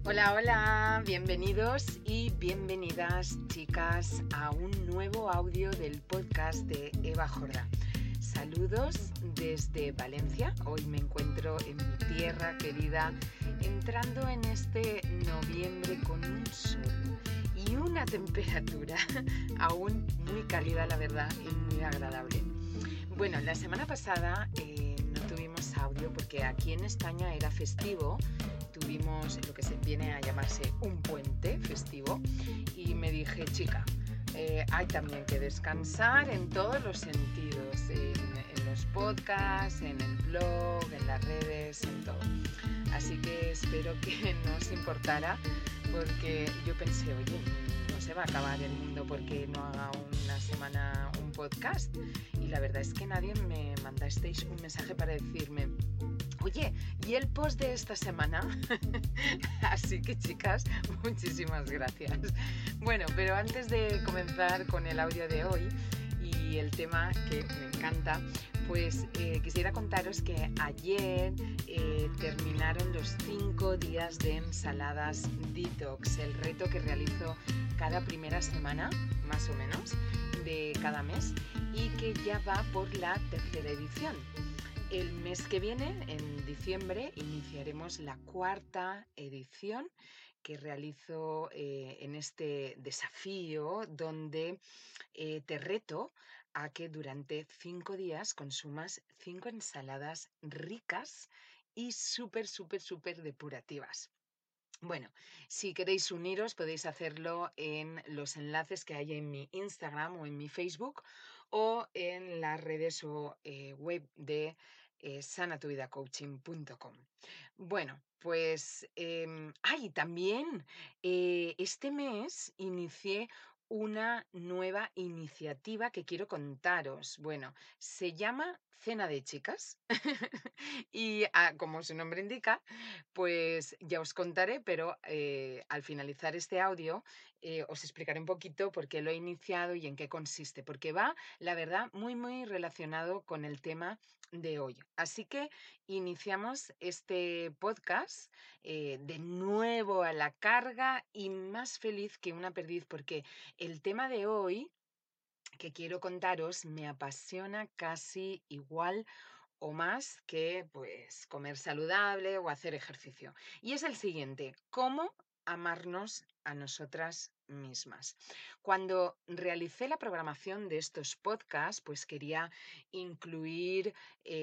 Hola, hola, bienvenidos y bienvenidas, chicas, a un nuevo audio del podcast de Eva Jordá. Saludos desde Valencia. Hoy me encuentro en mi tierra querida, entrando en este noviembre con un sol y una temperatura aún muy cálida, la verdad, y muy agradable. Bueno, la semana pasada no tuvimos audio porque aquí en España era festivo. Tuvimos lo que viene a llamarse un puente festivo y me dije, chica, hay también que descansar en todos los sentidos, en los podcasts, en el blog, en las redes, en todo. Así que espero que no os importara, porque yo pensé, oye, no se va a acabar el mundo porque no haga una semana un podcast. Y la verdad es que nadie me mandasteis un mensaje para decirme, oye, ¿y el post de esta semana? Así que, chicas, muchísimas gracias. Bueno, pero antes de comenzar con el audio de hoy y el tema que me encanta, pues quisiera contaros que ayer terminaron los 5 días de ensaladas detox, el reto que realizo cada primera semana, más o menos, de cada mes, y que ya va por la tercera edición. El mes que viene, en diciembre, iniciaremos la cuarta edición que realizo en este desafío, donde te reto a que durante 5 días consumas 5 ensaladas ricas y súper depurativas. Bueno, si queréis uniros podéis hacerlo en los enlaces que hay en mi Instagram o en mi Facebook o en las redes o web de sanatuvidacoaching.com. Bueno, pues, también este mes inicié una nueva iniciativa que quiero contaros. Bueno, se llama Cena de Chicas y como su nombre indica, pues ya os contaré, pero al finalizar este audio os explicaré un poquito por qué lo he iniciado y en qué consiste, porque va, la verdad, muy relacionado con el tema de hoy. Así que iniciamos este podcast de nuevo a la carga y más feliz que una perdiz, porque el tema de hoy que quiero contaros me apasiona casi igual o más que pues comer saludable o hacer ejercicio. Y es el siguiente, ¿cómo amarnos a nosotras mismas? Cuando realicé la programación de estos podcasts, pues quería incluir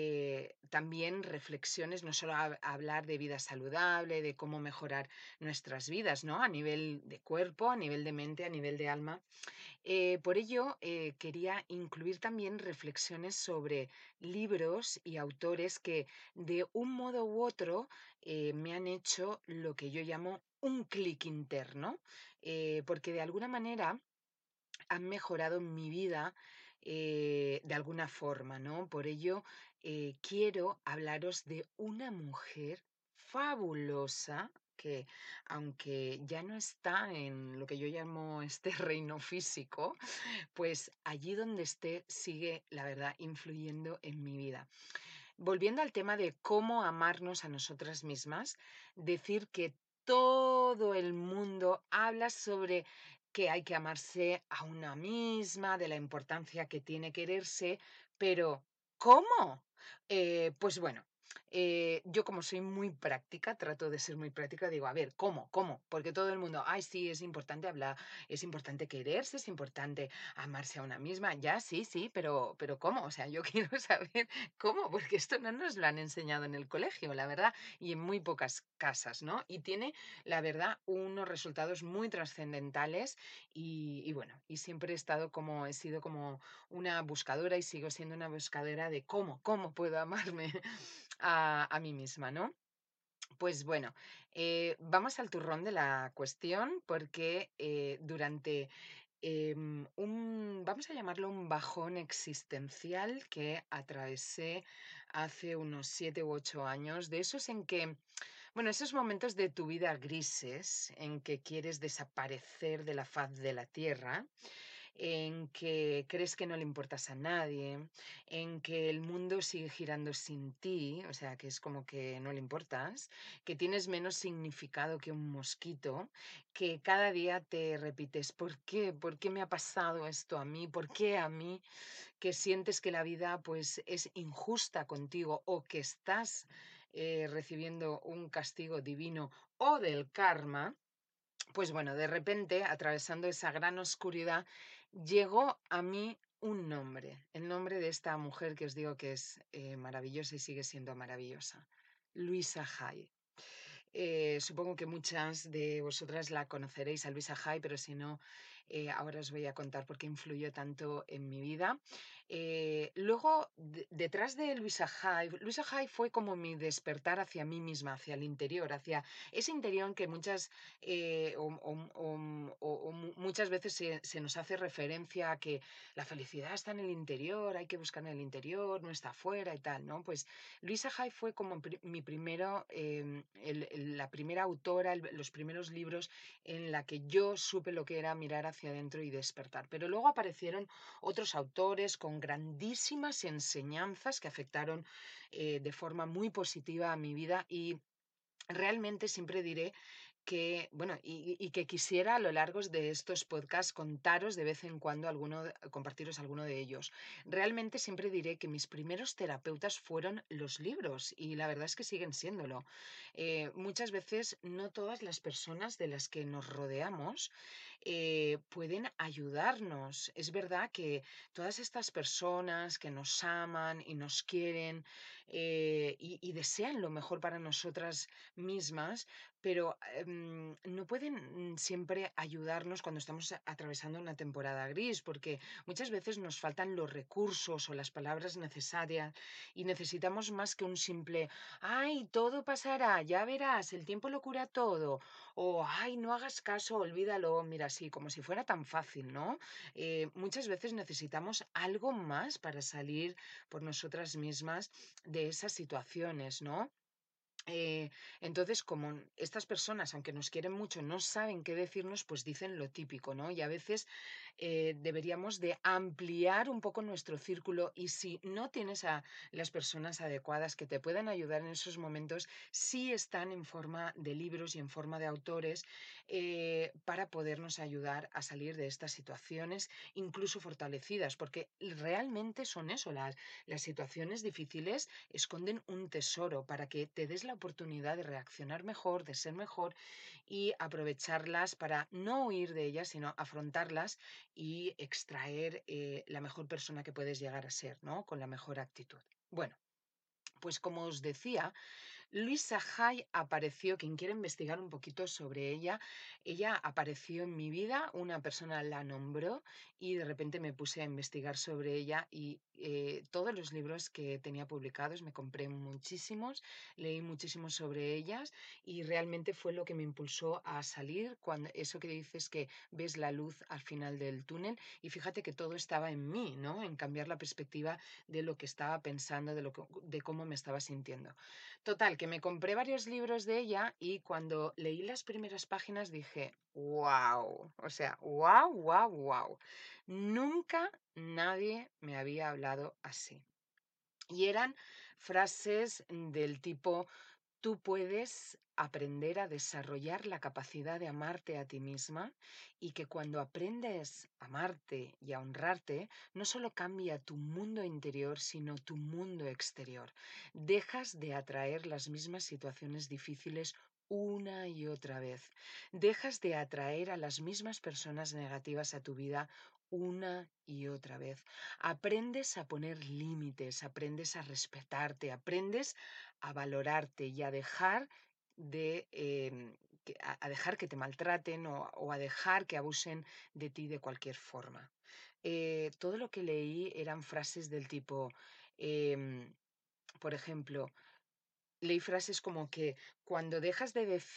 también reflexiones, no solo hablar de vida saludable, de cómo mejorar nuestras vidas, ¿no? A nivel de cuerpo, a nivel de mente, a nivel de alma. Por ello, quería incluir también reflexiones sobre libros y autores que de un modo u otro me han hecho lo que yo llamo un clic interno, porque de alguna manera han mejorado mi vida de alguna forma, ¿no? Por ello, quiero hablaros de una mujer fabulosa que, aunque ya no está en lo que yo llamo este reino físico, pues allí donde esté sigue, la verdad, influyendo en mi vida. Volviendo al tema de cómo amarnos a nosotras mismas, decir que todo el mundo habla sobre que hay que amarse a una misma, de la importancia que tiene quererse, pero ¿cómo? Pues bueno, yo como soy muy práctica, trato de ser muy práctica, digo, a ver, ¿cómo? ¿Cómo? Porque todo el mundo, ay, sí, es importante hablar, es importante quererse, es importante amarse a una misma, ya, sí, pero ¿cómo? O sea, yo quiero saber cómo, porque esto no nos lo han enseñado en el colegio, la verdad, y en muy pocas casas, ¿no? Y tiene, la verdad, unos resultados muy trascendentales y bueno, y siempre he sido como una buscadora y sigo siendo una buscadora de cómo puedo amarme a mí misma, ¿no? Pues bueno, vamos al turrón de la cuestión porque durante vamos a llamarlo un bajón existencial que atravesé hace unos 7 u 8 años, de esos en que, bueno, esos momentos de tu vida grises en que quieres desaparecer de la faz de la tierra, en que crees que no le importas a nadie, en que el mundo sigue girando sin ti, o sea, que es como que no le importas, que tienes menos significado que un mosquito, que cada día te repites, ¿por qué? ¿Por qué me ha pasado esto a mí? ¿Por qué a mí? Que sientes que la vida pues es injusta contigo o que estás recibiendo un castigo divino o del karma, pues bueno, de repente, atravesando esa gran oscuridad, llegó a mí un nombre, el nombre de esta mujer que os digo que es maravillosa y sigue siendo maravillosa, Luisa Hay. Supongo que muchas de vosotras la conoceréis a Luisa Hay, pero si no, ahora os voy a contar por qué influyó tanto en mi vida. Luego, detrás de Luisa Hay fue como mi despertar hacia mí misma, hacia el interior, hacia ese interior que muchas, muchas veces se nos hace referencia a que la felicidad está en el interior, hay que buscar en el interior, no está afuera y tal, ¿no? Pues Luisa Hay fue como mi primero, la primera autora, los primeros libros en la que yo supe lo que era mirar hacia adentro y despertar. Pero luego aparecieron otros autores con grandísimas enseñanzas que afectaron de forma muy positiva a mi vida y realmente siempre diré que, bueno, y que quisiera a lo largo de estos podcasts contaros de vez en cuando compartiros alguno de ellos. Realmente siempre diré que mis primeros terapeutas fueron los libros y la verdad es que siguen siéndolo. Muchas veces no todas las personas de las que nos rodeamos pueden ayudarnos. Es verdad que todas estas personas que nos aman y nos quieren y desean lo mejor para nosotras mismas, pero no pueden siempre ayudarnos cuando estamos atravesando una temporada gris, porque muchas veces nos faltan los recursos o las palabras necesarias y necesitamos más que un simple, ay, todo pasará, ya verás, el tiempo lo cura todo, o ay, no hagas caso, olvídalo, mira, sí, como si fuera tan fácil, ¿no? Muchas veces necesitamos algo más para salir por nosotras mismas de esas situaciones, ¿no? Eh, entonces, como estas personas, aunque nos quieren mucho, no saben qué decirnos, pues dicen lo típico, ¿no? Y a veces deberíamos de ampliar un poco nuestro círculo y si no tienes a las personas adecuadas que te puedan ayudar en esos momentos, sí están en forma de libros y en forma de autores para podernos ayudar a salir de estas situaciones, incluso fortalecidas, porque realmente son eso, las situaciones difíciles esconden un tesoro para que te des la oportunidad de reaccionar mejor, de ser mejor y aprovecharlas para no huir de ellas, sino afrontarlas y extraer la mejor persona que puedes llegar a ser, ¿no? Con la mejor actitud. Bueno, pues como os decía, Luisa Hay apareció, quien quiera investigar un poquito sobre ella apareció en mi vida, una persona la nombró y de repente me puse a investigar sobre ella y todos los libros que tenía publicados me compré muchísimos, leí muchísimo sobre ellas y realmente fue lo que me impulsó a salir cuando eso que dices que ves la luz al final del túnel y fíjate que todo estaba en mí, ¿no? En cambiar la perspectiva de lo que estaba pensando, de cómo me estaba sintiendo. Total, que me compré varios libros de ella y cuando leí las primeras páginas dije, wow, o sea, wow, wow, wow. Nunca nadie me había hablado así. Y eran frases del tipo, tú puedes aprender a desarrollar la capacidad de amarte a ti misma y que cuando aprendes a amarte y a honrarte, no solo cambia tu mundo interior, sino tu mundo exterior. Dejas de atraer las mismas situaciones difíciles una y otra vez. Dejas de atraer a las mismas personas negativas a tu vida una y otra vez. Aprendes a poner límites, aprendes a respetarte, aprendes a valorarte y a dejar a dejar que te maltraten o a dejar que abusen de ti de cualquier forma. Todo lo que leí eran frases del tipo, em, por ejemplo, leí frases como que cuando dejas de decir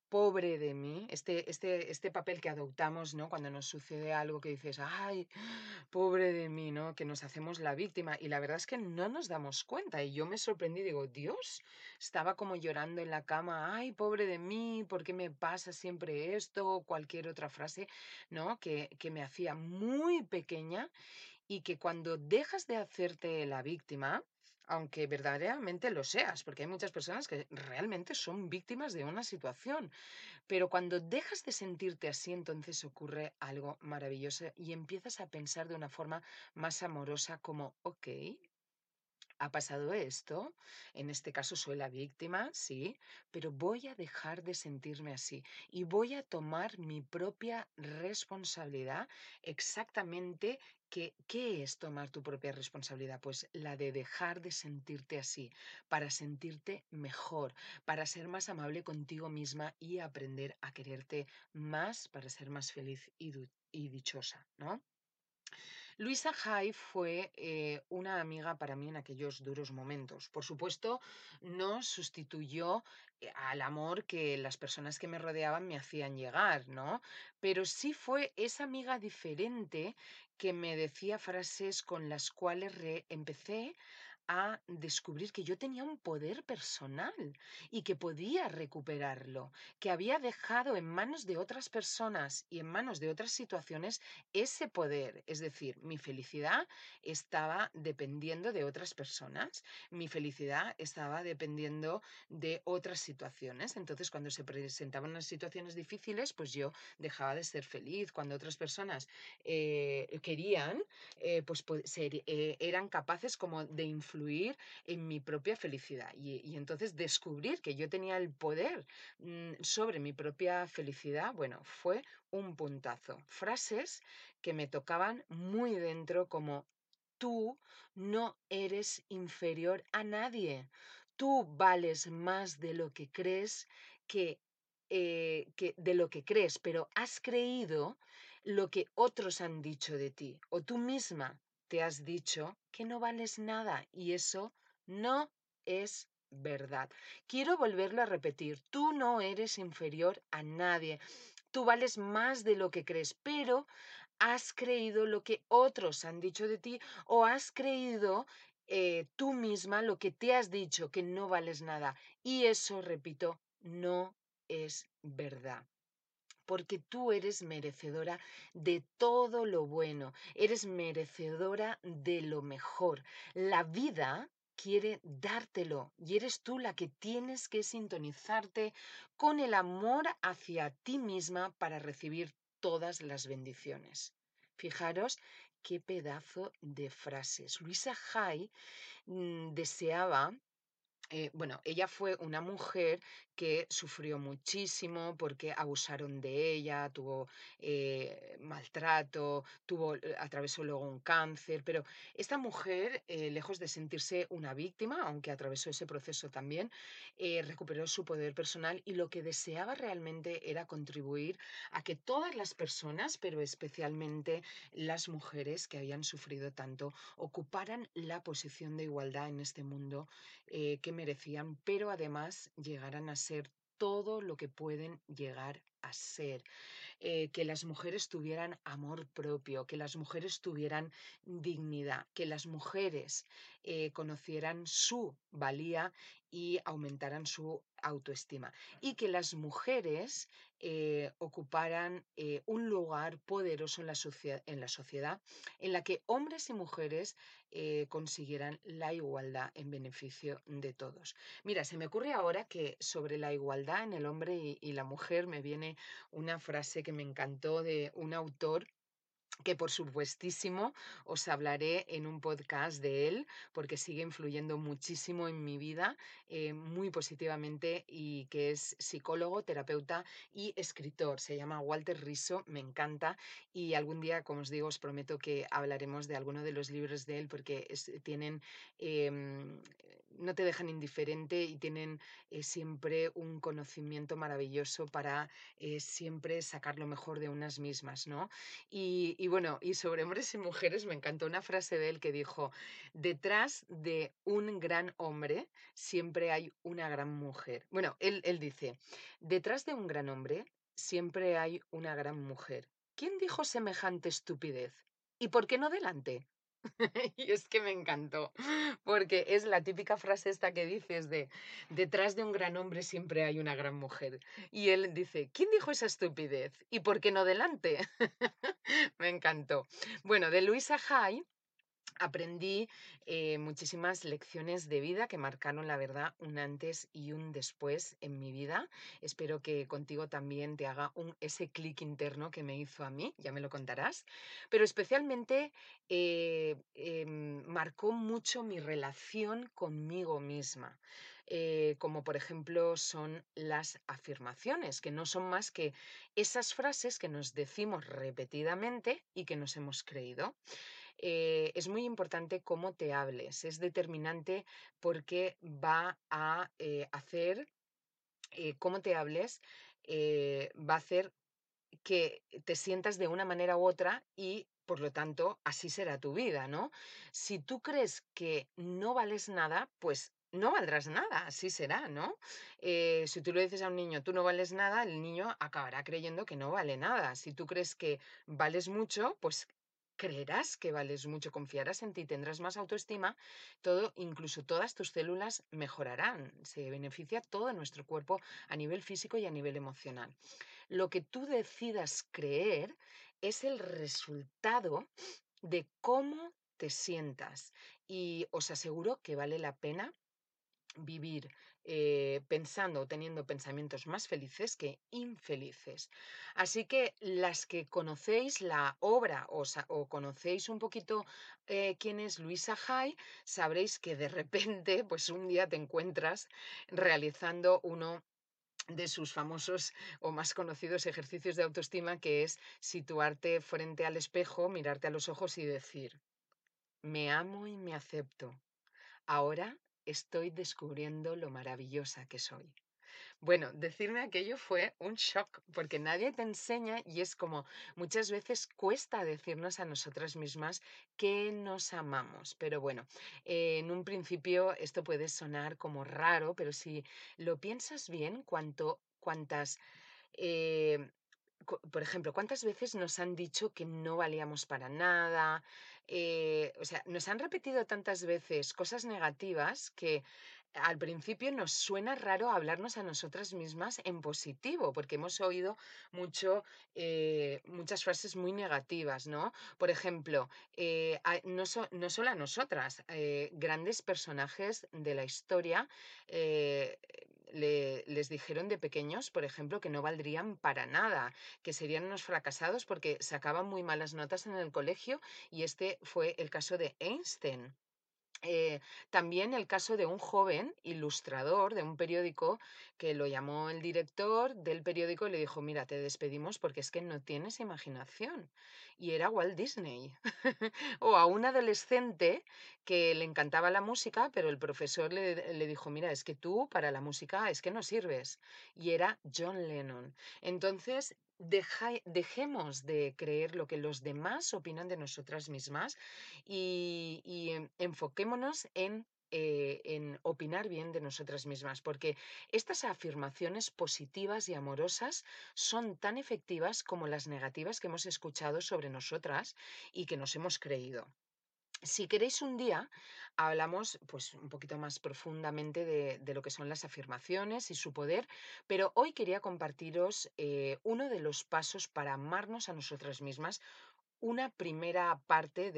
pobre de mí, este papel que adoptamos, ¿no? Cuando nos sucede algo que dices: "Ay, pobre de mí", ¿no? Que nos hacemos la víctima, y la verdad es que no nos damos cuenta, y yo me sorprendí, digo: "Dios", estaba como llorando en la cama: "Ay, pobre de mí, ¿por qué me pasa siempre esto?", o cualquier otra frase, ¿no? Que me hacía muy pequeña, y que cuando dejas de hacerte la víctima, aunque verdaderamente lo seas, porque hay muchas personas que realmente son víctimas de una situación, pero cuando dejas de sentirte así, entonces ocurre algo maravilloso y empiezas a pensar de una forma más amorosa como, ok, ha pasado esto, en este caso soy la víctima, sí, pero voy a dejar de sentirme así y voy a tomar mi propia responsabilidad exactamente. ¿Qué es tomar tu propia responsabilidad? Pues la de dejar de sentirte así, para sentirte mejor, para ser más amable contigo misma y aprender a quererte más para ser más feliz y dichosa, ¿no? Luisa Hay fue una amiga para mí en aquellos duros momentos. Por supuesto, no sustituyó al amor que las personas que me rodeaban me hacían llegar, ¿no? Pero sí fue esa amiga diferente que me decía frases con las cuales empecé a descubrir que yo tenía un poder personal y que podía recuperarlo, que había dejado en manos de otras personas y en manos de otras situaciones ese poder. Es decir, mi felicidad estaba dependiendo de otras personas, mi felicidad estaba dependiendo de otras situaciones. Entonces, cuando se presentaban unas situaciones difíciles, pues yo dejaba de ser feliz. Cuando otras personas querían, eran capaces como de influir en mi propia felicidad. Y entonces descubrir que yo tenía el poder sobre mi propia felicidad, bueno, fue un puntazo. Frases que me tocaban muy dentro como: "Tú no eres inferior a nadie. Tú vales más de lo que crees que de lo que crees, pero has creído lo que otros han dicho de ti, o tú misma te has dicho que no vales nada, y eso no es verdad". Quiero volverlo a repetir: tú no eres inferior a nadie. Tú vales más de lo que crees, pero has creído lo que otros han dicho de ti, o has creído tú misma lo que te has dicho, que no vales nada. Y eso, repito, no es verdad. Porque tú eres merecedora de todo lo bueno, eres merecedora de lo mejor. La vida quiere dártelo y eres tú la que tienes que sintonizarte con el amor hacia ti misma para recibir todas las bendiciones. Fijaros qué pedazo de frases. Luisa Hay deseaba, bueno, ella fue una mujer que sufrió muchísimo porque abusaron de ella, tuvo maltrato, atravesó luego un cáncer, pero esta mujer, lejos de sentirse una víctima, aunque atravesó ese proceso también, recuperó su poder personal y lo que deseaba realmente era contribuir a que todas las personas, pero especialmente las mujeres que habían sufrido tanto, ocuparan la posición de igualdad en este mundo que merecían, pero además llegaran a ser todo lo que pueden llegar a ser, que las mujeres tuvieran amor propio, que las mujeres tuvieran dignidad, que las mujeres conocieran su valía y aumentaran su autoestima, y que las mujeres ocuparan un lugar poderoso en en la sociedad en la que hombres y mujeres consiguieran la igualdad en beneficio de todos. Mira, se me ocurre ahora que sobre la igualdad en el hombre y la mujer me viene una frase que me encantó de un autor que por supuestísimo os hablaré en un podcast de él, porque sigue influyendo muchísimo en mi vida, muy positivamente, y que es psicólogo, terapeuta y escritor. Se llama Walter Rizzo, me encanta, y algún día, como os digo, os prometo que hablaremos de alguno de los libros de él, porque tienen no te dejan indiferente y tienen siempre un conocimiento maravilloso para siempre sacar lo mejor de unas mismas, ¿no? Y bueno, y sobre hombres y mujeres me encantó una frase de él que dijo, detrás de un gran hombre siempre hay una gran mujer. Bueno, él dice, detrás de un gran hombre siempre hay una gran mujer. ¿Quién dijo semejante estupidez? ¿Y por qué no delante? Y es que me encantó, porque es la típica frase esta que dices de detrás de un gran hombre siempre hay una gran mujer. Y él dice, ¿quién dijo esa estupidez? ¿Y por qué no delante? Me encantó. Bueno, de Luisa Hay aprendí muchísimas lecciones de vida que marcaron, la verdad, un antes y un después en mi vida. Espero que contigo también te haga ese clic interno que me hizo a mí, ya me lo contarás. Pero especialmente marcó mucho mi relación conmigo misma, como por ejemplo son las afirmaciones, que no son más que esas frases que nos decimos repetidamente y que nos hemos creído. Es muy importante cómo te hables, es determinante porque va a hacer, cómo te hables, va a hacer que te sientas de una manera u otra y, por lo tanto, así será tu vida, ¿no? Si tú crees que no vales nada, pues no valdrás nada, así será, ¿no? Si tú le dices a un niño, tú no vales nada, el niño acabará creyendo que no vale nada. Si tú crees que vales mucho, pues creerás que vales mucho, confiarás en ti, tendrás más autoestima, todo, incluso todas tus células mejorarán. Se beneficia todo nuestro cuerpo a nivel físico y a nivel emocional. Lo que tú decidas creer es el resultado de cómo te sientas y os aseguro que vale la pena vivir pensando o teniendo pensamientos más felices que infelices. Así que las que conocéis la obra o conocéis un poquito quién es Luisa Hay, sabréis que de repente, pues un día te encuentras realizando uno de sus famosos o más conocidos ejercicios de autoestima, que es situarte frente al espejo, mirarte a los ojos y decir, me amo y me acepto. Ahora estoy descubriendo lo maravillosa que soy. Bueno, decirme aquello fue un shock, porque nadie te enseña y es como muchas veces cuesta decirnos a nosotras mismas que nos amamos. Pero bueno, en un principio esto puede sonar como raro, pero si lo piensas bien, cuántas eh, por ejemplo, ¿cuántas veces nos han dicho que no valíamos para nada? O sea, nos han repetido tantas veces cosas negativas que al principio nos suena raro hablarnos a nosotras mismas en positivo, porque hemos oído muchas frases muy negativas, ¿no? Por ejemplo, no solo a nosotras, grandes personajes de la historia eh, les dijeron de pequeños, por ejemplo, que no valdrían para nada, que serían unos fracasados porque sacaban muy malas notas en el colegio y este fue el caso de Einstein. Eh, También el caso de un joven ilustrador de un periódico que lo llamó el director del periódico y le dijo, mira, te despedimos porque es que no tienes imaginación. Y era Walt Disney. O a un adolescente que le encantaba la música, pero el profesor le dijo, mira, es que tú para la música es que no sirves. Y era John Lennon. Entonces, dejemos de creer lo que los demás opinan de nosotras mismas y enfoquémonos en opinar bien de nosotras mismas, porque estas afirmaciones positivas y amorosas son tan efectivas como las negativas que hemos escuchado sobre nosotras y que nos hemos creído. Si queréis un día, hablamos pues un poquito más profundamente de lo que son las afirmaciones y su poder, pero hoy quería compartiros uno de los pasos para amarnos a nosotras mismas, una primera parte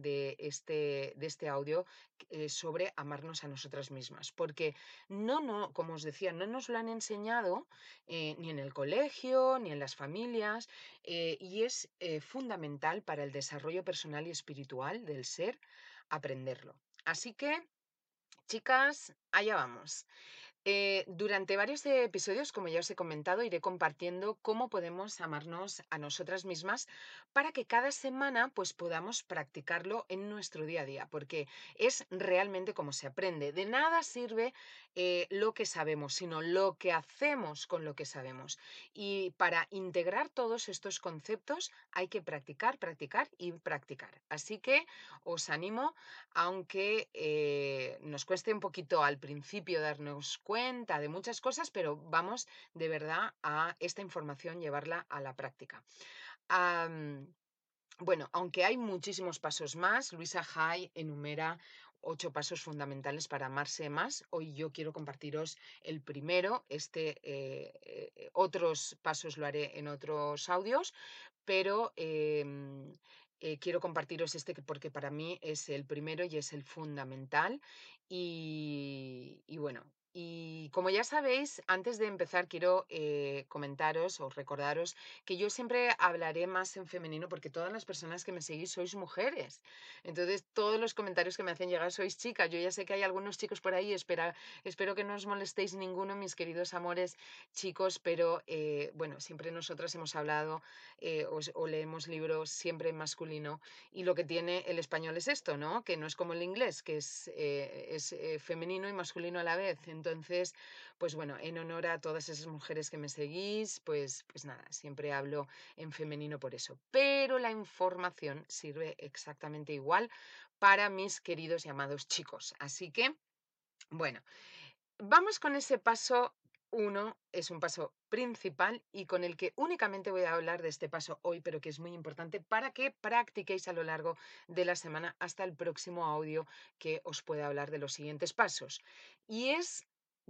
de este audio sobre amarnos a nosotras mismas, porque como os decía, no nos lo han enseñado ni en el colegio, ni en las familias, y es fundamental para el desarrollo personal y espiritual del ser aprenderlo. Así que, chicas, allá vamos. Durante varios episodios, como ya os he comentado, iré compartiendo cómo podemos amarnos a nosotras mismas para que cada semana pues, podamos practicarlo en nuestro día a día, porque es realmente como se aprende. De nada sirve lo que sabemos, sino lo que hacemos con lo que sabemos. Y para integrar todos estos conceptos hay que practicar, practicar y practicar. Así que os animo, aunque nos cueste un poquito al principio darnos cuenta de muchas cosas, pero vamos de verdad a esta información llevarla a la práctica. Am, bueno, aunque hay muchísimos pasos más, Luisa Hay enumera 8 pasos fundamentales para amarse más. Hoy yo quiero compartiros el primero. Otros pasos lo haré en otros audios, pero quiero compartiros este porque para mí es el primero y es el fundamental. Y bueno, y como ya sabéis, antes de empezar quiero comentaros o recordaros que yo siempre hablaré más en femenino porque todas las personas que me seguís sois mujeres. Entonces, todos los comentarios que me hacen llegar sois chicas. Yo ya sé que hay algunos chicos por ahí, espero que no os molestéis ninguno, mis queridos amores chicos, pero bueno, siempre nosotras hemos hablado o leemos libros siempre en masculino y lo que tiene el español es esto, ¿no? Que no es como el inglés, que es femenino y masculino a la vez. Entonces, pues bueno, en honor a todas esas mujeres que me seguís, pues nada, siempre hablo en femenino por eso. Pero la información sirve exactamente igual para mis queridos y amados chicos. Así que, bueno, vamos con ese paso uno, es un paso principal y con el que únicamente voy a hablar de este paso hoy, pero que es muy importante para que practiquéis a lo largo de la semana hasta el próximo audio que os pueda hablar de los siguientes pasos. Y es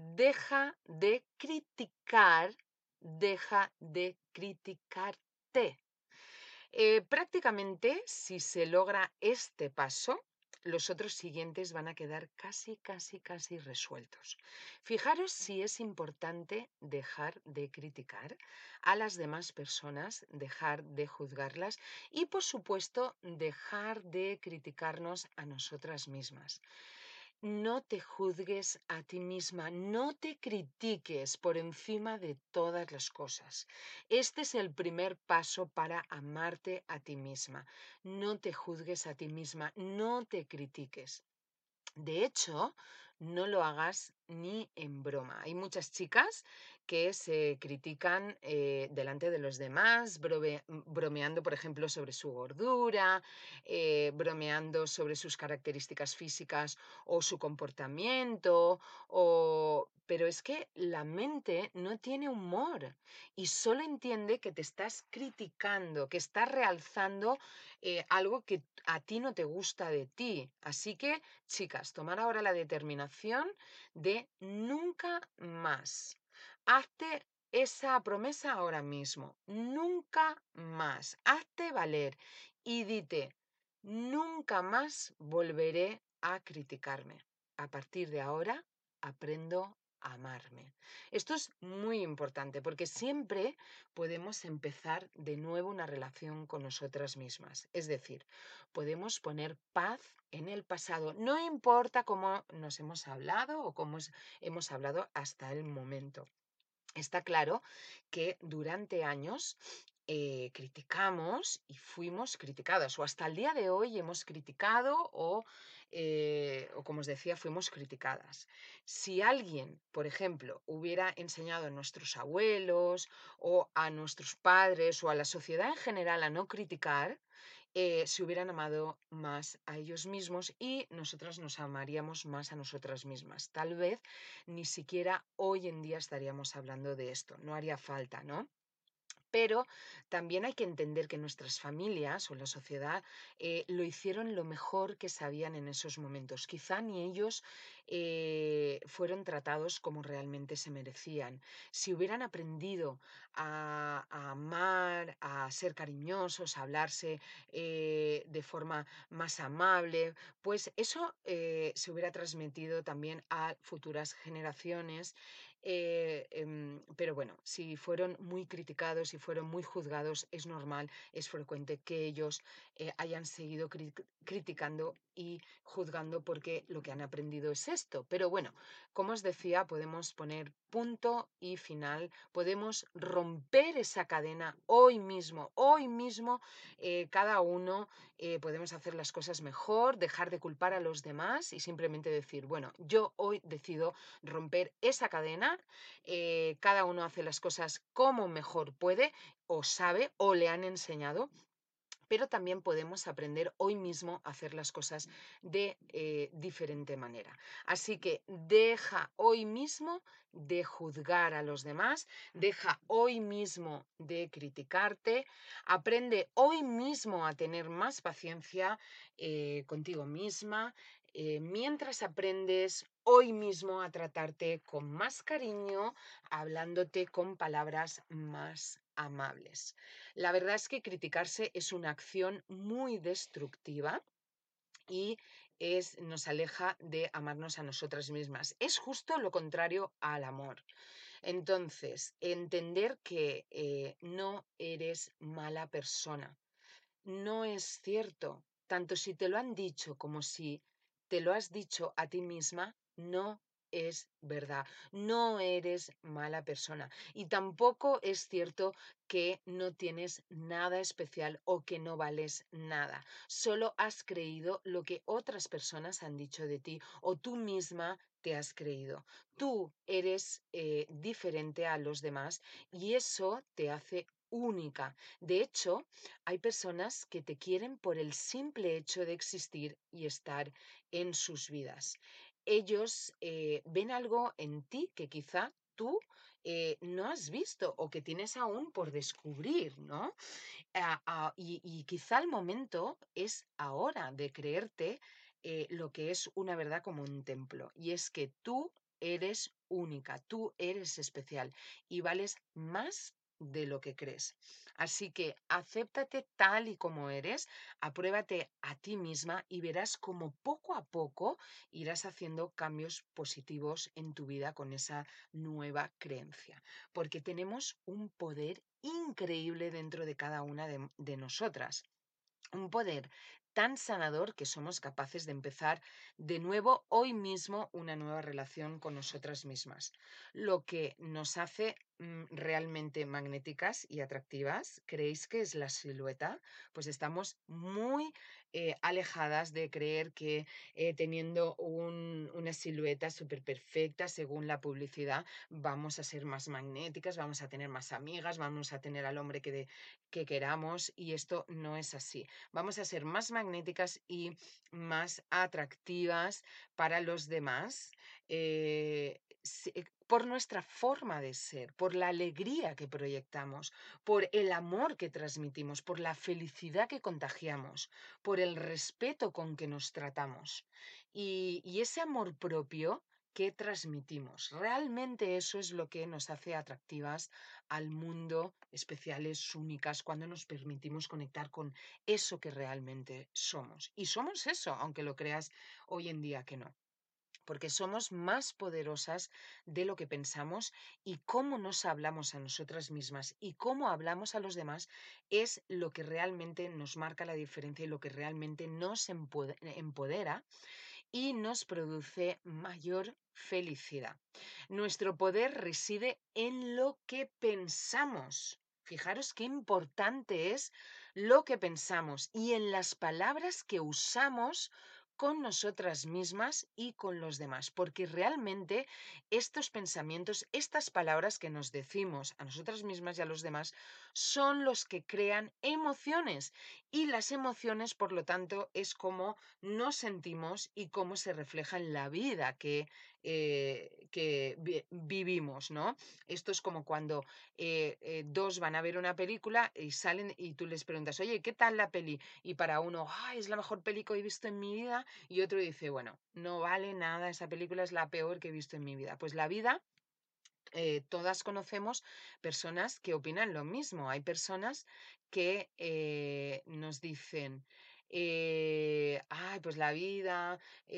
deja de criticarte. Prácticamente, si se logra este paso, los otros siguientes van a quedar casi, casi, casi resueltos. Fijaros si es importante dejar de criticar a las demás personas, dejar de juzgarlas y, por supuesto, dejar de criticarnos a nosotras mismas. No te juzgues a ti misma, no te critiques por encima de todas las cosas. Este es el primer paso para amarte a ti misma. No te juzgues a ti misma, no te critiques. De hecho, no lo hagas ni en broma. Hay muchas chicas que se critican delante de los demás, bromeando, por ejemplo, sobre su gordura, bromeando sobre sus características físicas o su comportamiento, pero es que la mente no tiene humor y solo entiende que te estás criticando, que estás realzando algo que a ti no te gusta de ti. Así que, chicas, tomar ahora la determinación de nunca más. Hazte esa promesa ahora mismo. Nunca más. Hazte valer y dite, nunca más volveré a criticarme. A partir de ahora, aprendo a amarme. Esto es muy importante porque siempre podemos empezar de nuevo una relación con nosotras mismas. Es decir, podemos poner paz en el pasado, no importa cómo nos hemos hablado o hemos hablado hasta el momento. Está claro que durante años criticamos y fuimos criticadas, o hasta el día de hoy hemos criticado o, como os decía, fuimos criticadas. Si alguien, por ejemplo, hubiera enseñado a nuestros abuelos o a nuestros padres o a la sociedad en general a no criticar, se hubieran amado más a ellos mismos y nosotras nos amaríamos más a nosotras mismas. Tal vez ni siquiera hoy en día estaríamos hablando de esto, no haría falta, ¿no? Pero también hay que entender que nuestras familias o la sociedad lo hicieron lo mejor que sabían en esos momentos. Quizá ni ellos fueron tratados como realmente se merecían. Si hubieran aprendido a amar, a ser cariñosos, a hablarse de forma más amable, pues eso se hubiera transmitido también a futuras generaciones. Pero bueno, si fueron muy criticados, si fueron muy juzgados, es normal, es frecuente que ellos hayan seguido criticando y juzgando porque lo que han aprendido es esto. Pero bueno, como os decía, podemos poner punto y final, podemos romper esa cadena hoy mismo, cada uno podemos hacer las cosas mejor, dejar de culpar a los demás y simplemente decir, bueno, yo hoy decido romper esa cadena, cada uno hace las cosas como mejor puede o sabe o le han enseñado, pero también podemos aprender hoy mismo a hacer las cosas de diferente manera. Así que deja hoy mismo de juzgar a los demás, deja hoy mismo de criticarte, aprende hoy mismo a tener más paciencia contigo misma, mientras aprendes hoy mismo a tratarte con más cariño, hablándote con palabras más amables. La verdad es que criticarse es una acción muy destructiva y nos aleja de amarnos a nosotras mismas. Es justo lo contrario al amor. Entonces, entender que no eres mala persona, no es cierto. Tanto si te lo han dicho como si te lo has dicho a ti misma, no es verdad. No eres mala persona. Y tampoco es cierto que no tienes nada especial o que no vales nada. Solo has creído lo que otras personas han dicho de ti o tú misma te has creído. Tú eres diferente a los demás y eso te hace única. De hecho, hay personas que te quieren por el simple hecho de existir y estar en sus vidas. Ellos ven algo en ti que quizá tú no has visto o que tienes aún por descubrir, ¿no? Y quizá el momento es ahora de creerte lo que es una verdad como un templo, y es que tú eres única, tú eres especial y vales más de lo que crees. Así que acéptate tal y como eres, apruébate a ti misma y verás como poco a poco irás haciendo cambios positivos en tu vida con esa nueva creencia, porque tenemos un poder increíble dentro de cada una de nosotras. Un poder tan sanador que somos capaces de empezar de nuevo hoy mismo una nueva relación con nosotras mismas, lo que nos hace realmente magnéticas y atractivas. ¿Creéis que es la silueta? Pues estamos muy alejadas de creer que teniendo una silueta súper perfecta según la publicidad vamos a ser más magnéticas, vamos a tener más amigas, vamos a tener al hombre que queramos, y esto no es así. Vamos a ser más magnéticas y más atractivas para los demás por nuestra forma de ser, por la alegría que proyectamos, por el amor que transmitimos, por la felicidad que contagiamos, por el respeto con que nos tratamos y ese amor propio que transmitimos. Realmente eso es lo que nos hace atractivas al mundo, especiales, únicas, cuando nos permitimos conectar con eso que realmente somos. Y somos eso, aunque lo creas hoy en día que no, porque somos más poderosas de lo que pensamos, y cómo nos hablamos a nosotras mismas y cómo hablamos a los demás es lo que realmente nos marca la diferencia y lo que realmente nos empodera y nos produce mayor felicidad. Nuestro poder reside en lo que pensamos. Fijaros qué importante es lo que pensamos y en las palabras que usamos con nosotras mismas y con los demás, porque realmente estos pensamientos, estas palabras que nos decimos a nosotras mismas y a los demás, son los que crean emociones, y las emociones, por lo tanto, es como nos sentimos y cómo se refleja en la vida que vivimos, ¿no? Esto es como cuando dos van a ver una película y salen y tú les preguntas, oye, ¿qué tal la peli? Y para uno, ay, es la mejor peli que he visto en mi vida, y otro dice, bueno, no vale nada, esa película es la peor que he visto en mi vida. Pues la vida, todas conocemos personas que opinan lo mismo. Hay personas que nos dicen, ay, pues la vida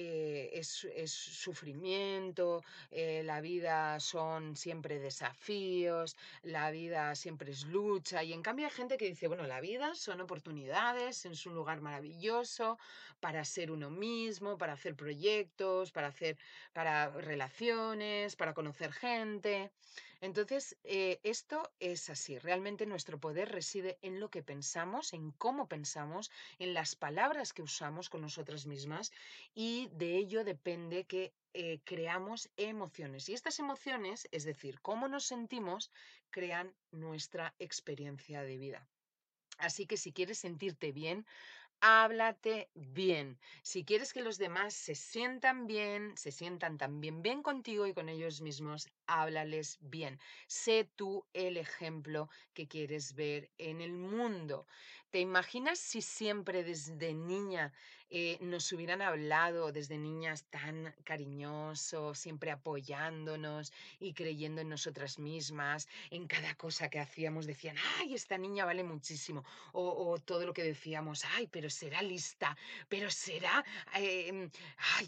es sufrimiento, la vida son siempre desafíos, la vida siempre es lucha. Y en cambio hay gente que dice, bueno, la vida son oportunidades, es un lugar maravilloso para ser uno mismo, para hacer proyectos, para relaciones, para conocer gente. Entonces, esto es así. Realmente nuestro poder reside en lo que pensamos, en cómo pensamos, en las palabras que usamos con nosotras mismas y de ello depende que creamos emociones. Y estas emociones, es decir, cómo nos sentimos, crean nuestra experiencia de vida. Así que si quieres sentirte bien, háblate bien. Si quieres que los demás se sientan bien, se sientan también bien contigo y con ellos mismos, háblales bien. Sé tú el ejemplo que quieres ver en el mundo. ¿Te imaginas si siempre desde niña nos hubieran hablado, desde niñas tan cariñosos, siempre apoyándonos y creyendo en nosotras mismas, en cada cosa que hacíamos decían, ay, esta niña vale muchísimo? O todo lo que decíamos, ay, pero será lista, pero será, ay,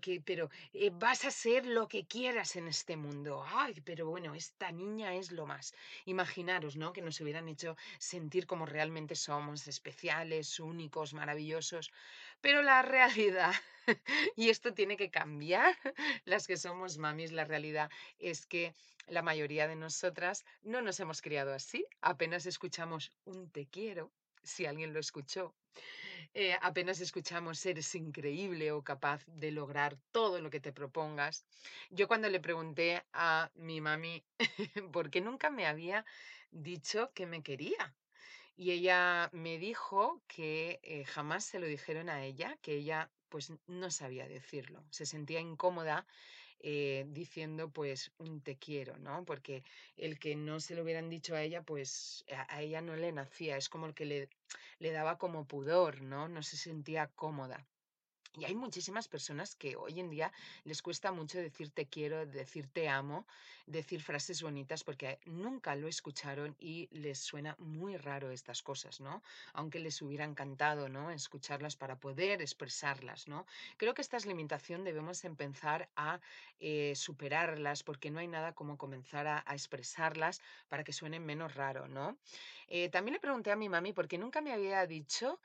vas a ser lo que quieras en este mundo. Ay, pero bueno, esta niña es lo más. Imaginaros, ¿no? Que nos hubieran hecho sentir como realmente somos, especiales, únicos, maravillosos. Pero la realidad, y esto tiene que cambiar, las que somos mamis, la realidad es que la mayoría de nosotras no nos hemos criado así. Apenas escuchamos un te quiero, si alguien lo escuchó. Apenas escuchamos eres increíble o capaz de lograr todo lo que te propongas. Yo cuando le pregunté a mi mami por qué nunca me había dicho que me quería. Y ella me dijo que jamás se lo dijeron a ella, que ella pues no sabía decirlo. Se sentía incómoda diciendo pues un te quiero, ¿no? Porque el que no se lo hubieran dicho a ella, pues a ella no le nacía, es como el que le daba como pudor, ¿no? No se sentía cómoda. Y hay muchísimas personas que hoy en día les cuesta mucho decir te quiero, decir te amo, decir frases bonitas porque nunca lo escucharon y les suena muy raro estas cosas, ¿no? Aunque les hubiera encantado, ¿no? Escucharlas para poder expresarlas, ¿no? Creo que esta limitación debemos empezar a superarlas porque no hay nada como comenzar a expresarlas para que suenen menos raro, ¿no? También le pregunté a mi mami porque nunca me había dicho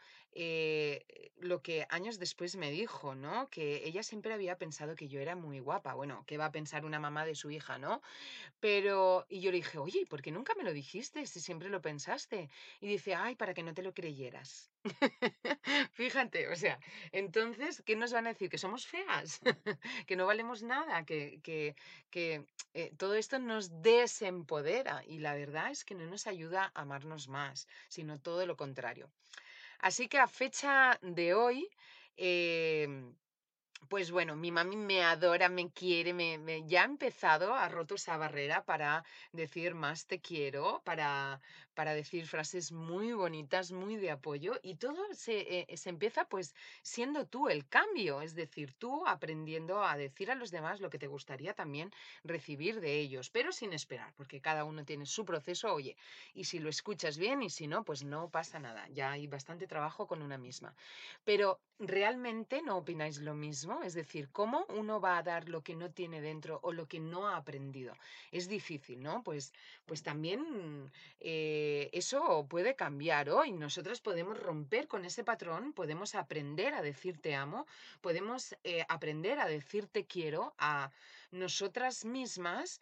lo que años después me dijo, ¿no? Que ella siempre había pensado que yo era muy guapa. Bueno, ¿qué va a pensar una mamá de su hija, no? Pero, y yo le dije, oye, ¿y por qué nunca me lo dijiste si siempre lo pensaste? Y dice, ay, para que no te lo creyeras. Fíjate, o sea, entonces, ¿qué nos van a decir? ¿Que somos feas? ¿Que no valemos nada? Que todo esto nos desempodera y la verdad es que no nos ayuda a amarnos más, sino todo lo contrario. Así que a fecha de hoy, em, pues bueno, mi mami me adora, me quiere, ya ha empezado, ha roto esa barrera para decir más te quiero, para decir frases muy bonitas, muy de apoyo, y todo se empieza pues siendo tú el cambio, es decir, tú aprendiendo a decir a los demás lo que te gustaría también recibir de ellos, pero sin esperar, porque cada uno tiene su proceso, oye, y si lo escuchas bien y si no, pues no pasa nada, ya hay bastante trabajo con una misma. Pero, ¿realmente no opináis lo mismo? Es decir, ¿cómo uno va a dar lo que no tiene dentro o lo que no ha aprendido? Es difícil, ¿no? Pues también eso puede cambiar hoy. Nosotras podemos romper con ese patrón, podemos aprender a decir te amo, podemos aprender a decir te quiero a nosotras mismas,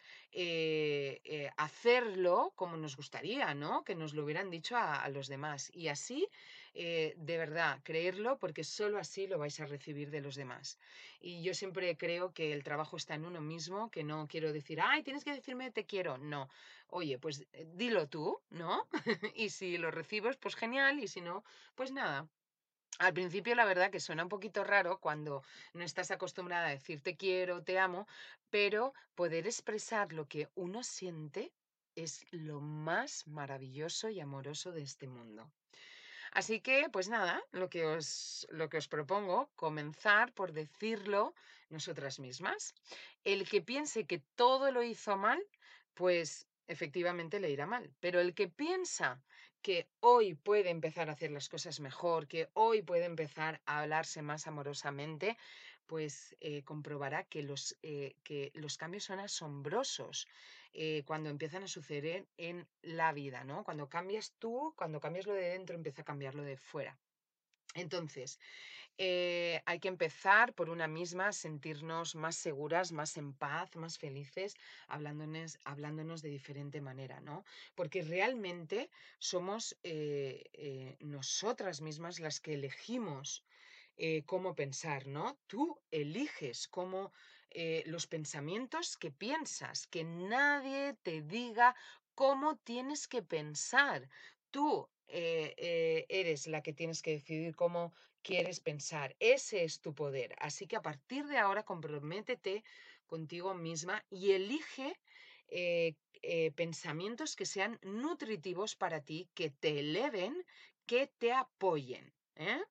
hacerlo como nos gustaría, ¿no? Que nos lo hubieran dicho a los demás. Y así de verdad, creerlo, porque solo así lo vais a recibir de los demás. Y yo siempre creo que el trabajo está en uno mismo, que no quiero decir, ay, tienes que decirme te quiero. No, oye, pues dilo tú, ¿no? Y si lo recibes, pues genial, y si no, pues nada. Al principio, la verdad que suena un poquito raro cuando no estás acostumbrada a decir te quiero, te amo, pero poder expresar lo que uno siente es lo más maravilloso y amoroso de este mundo. Así que, pues nada, lo que os propongo, comenzar por decirlo nosotras mismas. El que piense que todo lo hizo mal, pues efectivamente le irá mal. Pero el que piensa que hoy puede empezar a hacer las cosas mejor, que hoy puede empezar a hablarse más amorosamente, pues comprobará que los cambios son asombrosos cuando empiezan a suceder en la vida, ¿no? Cuando cambias tú, cuando cambias lo de dentro, empieza a cambiar lo de fuera. Entonces, hay que empezar por una misma, sentirnos más seguras, más en paz, más felices, hablándonos de diferente manera, ¿no? Porque realmente somos nosotras mismas las que elegimos cómo pensar, ¿no? Tú eliges cómo los pensamientos que piensas, que nadie te diga cómo tienes que pensar. Tú eres la que tienes que decidir cómo quieres pensar. Ese es tu poder. Así que a partir de ahora comprométete contigo misma y elige pensamientos que sean nutritivos para ti, que te eleven, que te apoyen. ¿Eh?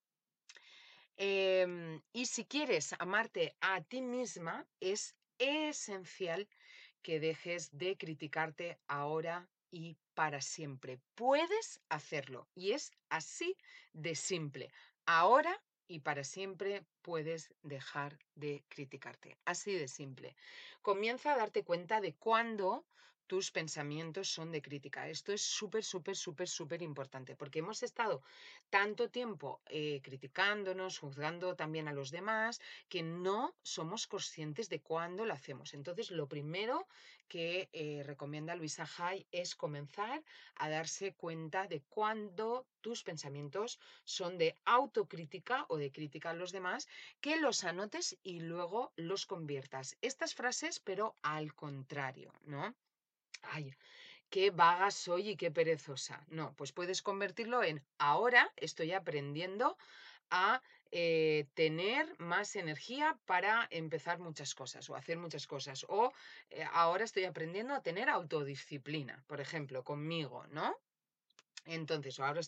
Y si quieres amarte a ti misma, es esencial que dejes de criticarte ahora y para siempre. Puedes hacerlo y es así de simple. Ahora y para siempre puedes dejar de criticarte. Así de simple. Comienza a darte cuenta de cuándo tus pensamientos son de crítica. Esto es súper, súper, súper, súper importante porque hemos estado tanto tiempo criticándonos, juzgando también a los demás, que no somos conscientes de cuándo lo hacemos. Entonces, lo primero que recomienda Luisa Hay es comenzar a darse cuenta de cuándo tus pensamientos son de autocrítica o de crítica a los demás, que los anotes y luego los conviertas. Estas frases, pero al contrario, ¿no? Ay, qué vaga soy y qué perezosa. No, pues puedes convertirlo en ahora estoy aprendiendo a tener más energía para empezar muchas cosas o hacer muchas cosas. O ahora estoy aprendiendo a tener autodisciplina, por ejemplo, conmigo, ¿no? Entonces, ahora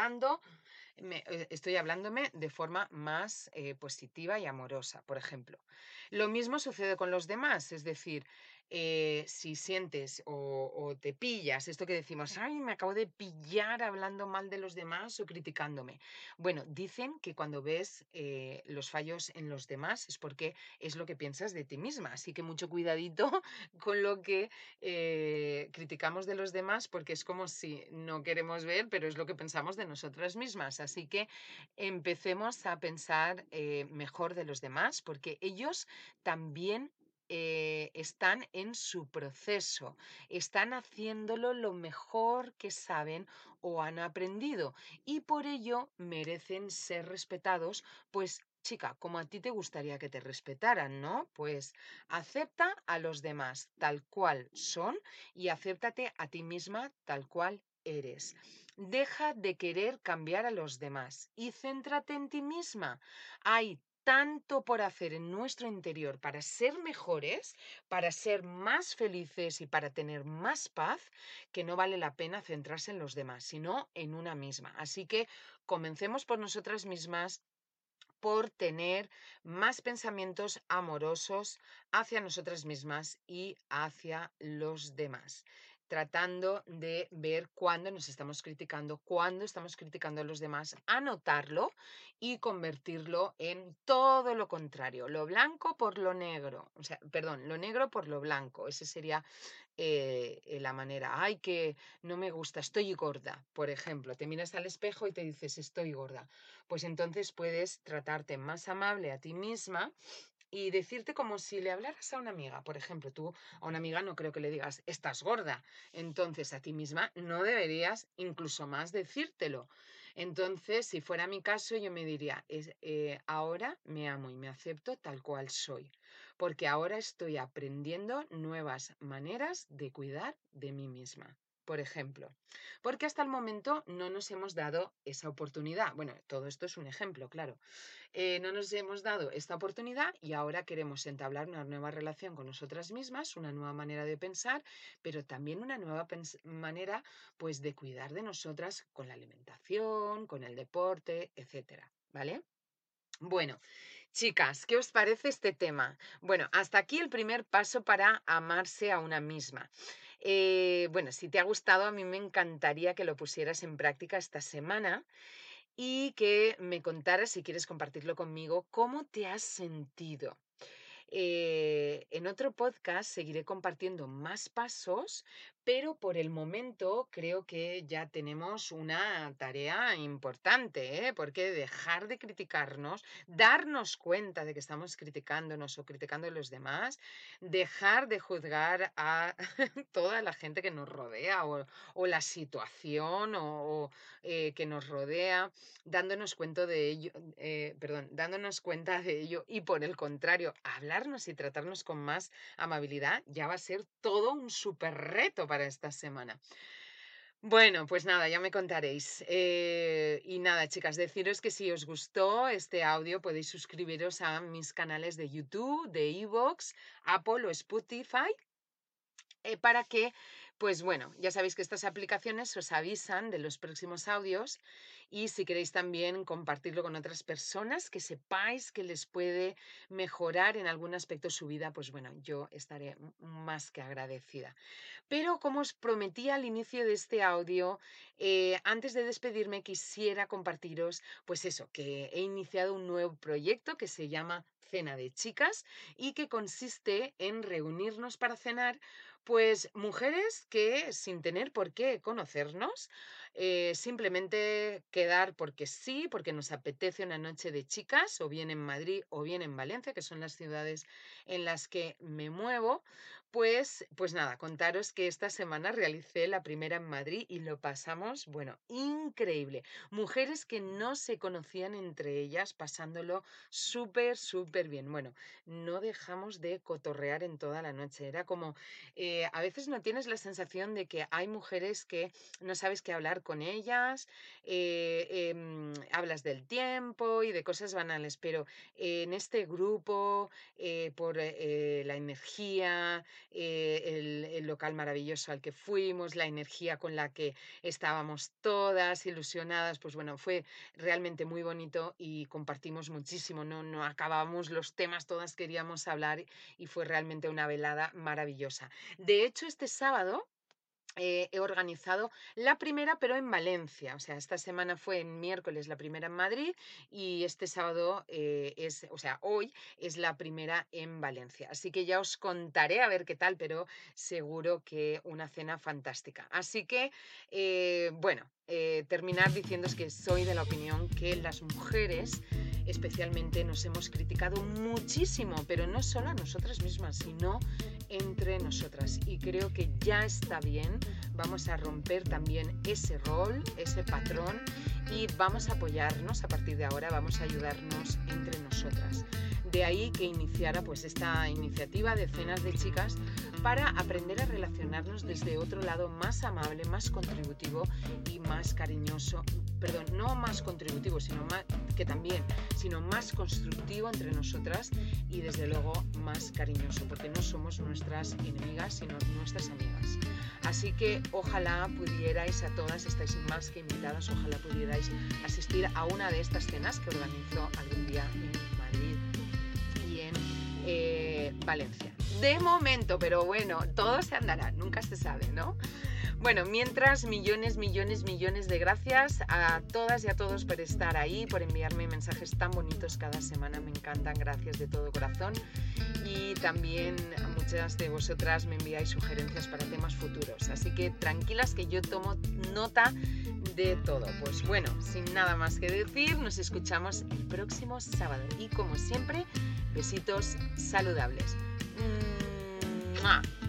estoy hablándome de forma más positiva y amorosa, por ejemplo. Lo mismo sucede con los demás, es decir, si sientes o te pillas, esto que decimos, ay, me acabo de pillar hablando mal de los demás o criticándome. Bueno, dicen que cuando ves los fallos en los demás es porque es lo que piensas de ti misma, así que mucho cuidadito con lo que criticamos de los demás porque es como si no queremos ver, pero es lo que pensamos de nosotras mismas. Así que empecemos a pensar mejor de los demás porque ellos también están en su proceso, están haciéndolo lo mejor que saben o han aprendido y por ello merecen ser respetados, pues chica, como a ti te gustaría que te respetaran, ¿no? Pues acepta a los demás tal cual son y acéptate a ti misma tal cual eres. Deja de querer cambiar a los demás y céntrate en ti misma. Hay tanto por hacer en nuestro interior para ser mejores, para ser más felices y para tener más paz, que no vale la pena centrarse en los demás, sino en una misma. Así que comencemos por nosotras mismas, por tener más pensamientos amorosos hacia nosotras mismas y hacia los demás, tratando de ver cuándo nos estamos criticando, cuándo estamos criticando a los demás, anotarlo y convertirlo en todo lo contrario, lo blanco por lo negro, o sea, perdón, lo negro por lo blanco, ese sería la manera. Ay, que no me gusta, estoy gorda, por ejemplo, te miras al espejo y te dices, estoy gorda. Pues entonces puedes tratarte más amable a ti misma y decirte como si le hablaras a una amiga. Por ejemplo, tú a una amiga no creo que le digas, estás gorda. Entonces a ti misma no deberías incluso más decírtelo. Entonces, si fuera mi caso, yo me diría, ahora me amo y me acepto tal cual soy, porque ahora estoy aprendiendo nuevas maneras de cuidar de mí misma. Por ejemplo, porque hasta el momento no nos hemos dado esa oportunidad. Bueno, todo esto es un ejemplo, claro. No nos hemos dado esta oportunidad y ahora queremos entablar una nueva relación con nosotras mismas, una nueva manera de pensar, pero también una nueva manera, pues, de cuidar de nosotras con la alimentación, con el deporte, etcétera, ¿vale? Bueno, chicas, ¿qué os parece este tema? Bueno, hasta aquí el primer paso para amarse a una misma. Bueno, si te ha gustado, a mí me encantaría que lo pusieras en práctica esta semana y que me contaras, si quieres compartirlo conmigo, cómo te has sentido. En otro podcast seguiré compartiendo más pasos, pero por el momento creo que ya tenemos una tarea importante, ¿eh? Porque dejar de criticarnos, darnos cuenta de que estamos criticándonos o criticando a los demás, dejar de juzgar a toda la gente que nos rodea o la situación que nos rodea, dándonos cuenta de ello, dándonos cuenta de ello y por el contrario, hablarnos y tratarnos con más amabilidad ya va a ser todo un súper reto para esta semana. Bueno, pues nada, ya me contaréis. Y nada, chicas, deciros que si os gustó este audio podéis suscribiros a mis canales de YouTube, de iVoox, Apple o Spotify para que, pues bueno, ya sabéis que estas aplicaciones os avisan de los próximos audios y si queréis también compartirlo con otras personas que sepáis que les puede mejorar en algún aspecto su vida, pues bueno, yo estaré más que agradecida. Pero como os prometí al inicio de este audio, antes de despedirme quisiera compartiros, pues eso, que he iniciado un nuevo proyecto que se llama Cena de Chicas y que consiste en reunirnos para cenar, pues mujeres que sin tener por qué conocernos, simplemente quedar porque sí, porque nos apetece una noche de chicas, o bien en Madrid o bien en Valencia, que son las ciudades en las que me muevo, pues nada, contaros que esta semana realicé la primera en Madrid y lo pasamos, bueno, increíble. Mujeres que no se conocían entre ellas, pasándolo súper, súper bien. Bueno, no dejamos de cotorrear en toda la noche. Era como, a veces no tienes la sensación de que hay mujeres que no sabes qué hablar con ellas, hablas del tiempo y de cosas banales, pero en este grupo, por la energía, el local maravilloso al que fuimos, la energía con la que estábamos todas ilusionadas, pues bueno, fue realmente muy bonito y compartimos muchísimo, no acabábamos los temas, todas queríamos hablar y fue realmente una velada maravillosa. De hecho, este sábado he organizado la primera, pero en Valencia. O sea, esta semana fue en miércoles la primera en Madrid y este sábado hoy es la primera en Valencia. Así que ya os contaré a ver qué tal, pero seguro que una cena fantástica. Así que, terminar diciéndos que soy de la opinión que las mujeres especialmente nos hemos criticado muchísimo, pero no solo a nosotras mismas, sino entre nosotras. Y creo que ya está bien, vamos a romper también ese rol, ese patrón y vamos a apoyarnos a partir de ahora, vamos a ayudarnos entre nosotras. De ahí que iniciara pues esta iniciativa de cenas de chicas para aprender a relacionarnos desde otro lado más amable, más contributivo y más cariñoso, perdón, no más contributivo, sino más, que también, sino más constructivo entre nosotras y desde luego más cariñoso, porque no somos nuestras enemigas, sino nuestras amigas. Así que ojalá pudierais, a todas estáis más que invitadas, ojalá pudierais asistir a una de estas cenas que organizo algún día en Madrid y en Valencia. De momento, pero bueno, todo se andará, nunca se sabe, ¿no? Bueno, mientras, millones de gracias a todas y a todos por estar ahí, por enviarme mensajes tan bonitos cada semana, me encantan, gracias de todo corazón. Y también a muchas de vosotras me enviáis sugerencias para temas futuros, así que tranquilas que yo tomo nota de todo. Pues bueno, sin nada más que decir, nos escuchamos el próximo sábado y como siempre, besitos saludables. ¡Mua!